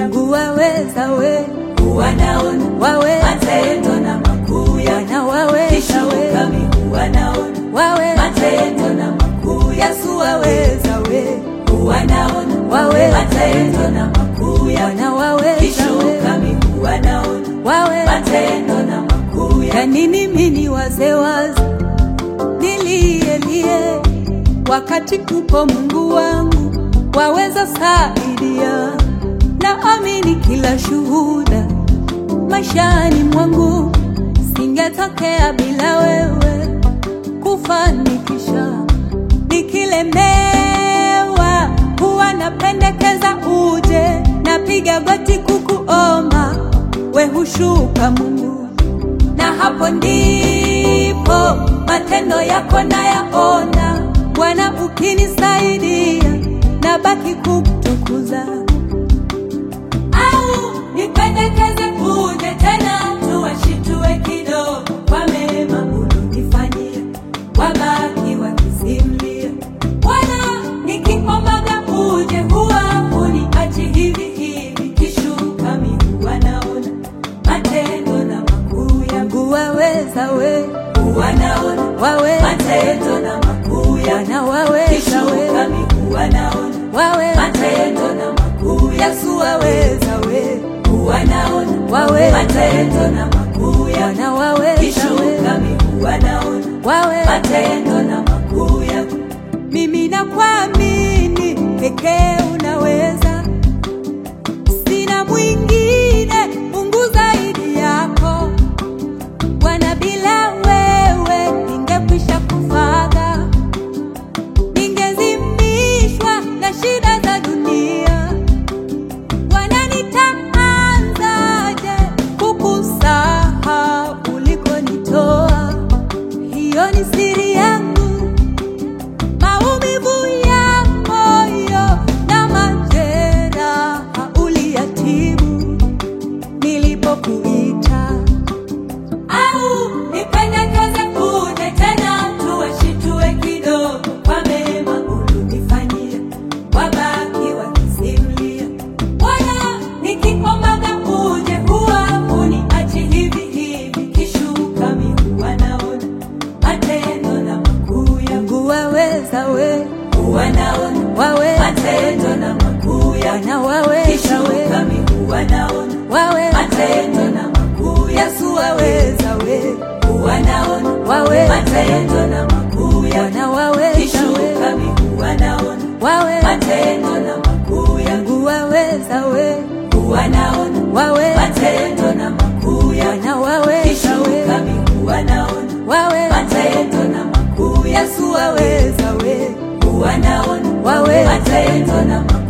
yangu waweza we, wanaona waweza matendo na makuu yangu, na waweza we, kishuka miguu wanaona waweza matendo na makuu yangu, Yesu waweza we, wanaona waweza matendo na makuu yangu, na waweza kishuka we, miguu wanaona waweza matendo na makuu yangu. ya nini mimi wazewazi nilielie wakati kupo Mungu wangu waweza saidia, na amini kila shuhuda maishani mwangu singetokea bila wewe kufanikisha. Nikilemewa huwa napendekeza uje, napiga goti kukuomba, we hushuka Mungu, na hapo ndipo matendo yako nayaona Bwana. Ukinisaidia nabaki kukutukuza, Au nipendekeze uje tena tuwashitue kidogo kwa mema ulonifanyia, wabaki wakisimlia. Bwana nikiombaga uje huwa huniachi hivi hivi, kishuka miguu wanaona matendo na makuu yangu, waweza we, wanaona waweza matendo na makuu yangu, na waweza kishuka we, miguu wanaona waweza matendo na makuu yangu, Yesu waweza we, wanaona waweza matendo na makuu yangu, na waweza kishuka we, miguu wanaona waweza matendo na makuu yangu. mimi nakuamini pekee unaweza, sina mwingine Mungu zaidi yako Bwana. Bila wewe ningekwisha kufaga, ningezimishwa na shida za dunia. Bwana, nitaanzaje kukusahau ulikonitoa? Hiyo ni siri yangu, maumivu ya moyo na majeraha uliyatibu nilipokuita. Au nipendekeze uje tena tuwashitue kidogo kwa mema ulonifanyia, wabaki wakisimlia. Bwana nikiombaga uje huwa huniachi hivi hivi, kishuka miguu wanaona matendo na makuu yangu, Waweza we, wanaona waweza matendo na makuu yangu, na waweza kishuka we, miguu wanaona waweza matendo na makuu yangu, Yesu waweza we, wanaona waweza matendo na makuu yangu, na waweza kishuka we, miguu wanaona waweza matendo na makuu yangu, waweza we, wanaona waweza matendo na makuu yangu, na waweza kishuka we, miguu wanaona waweza matendo na makuu yangu, Yesu waweza we, wanaona waweza matendo na makuu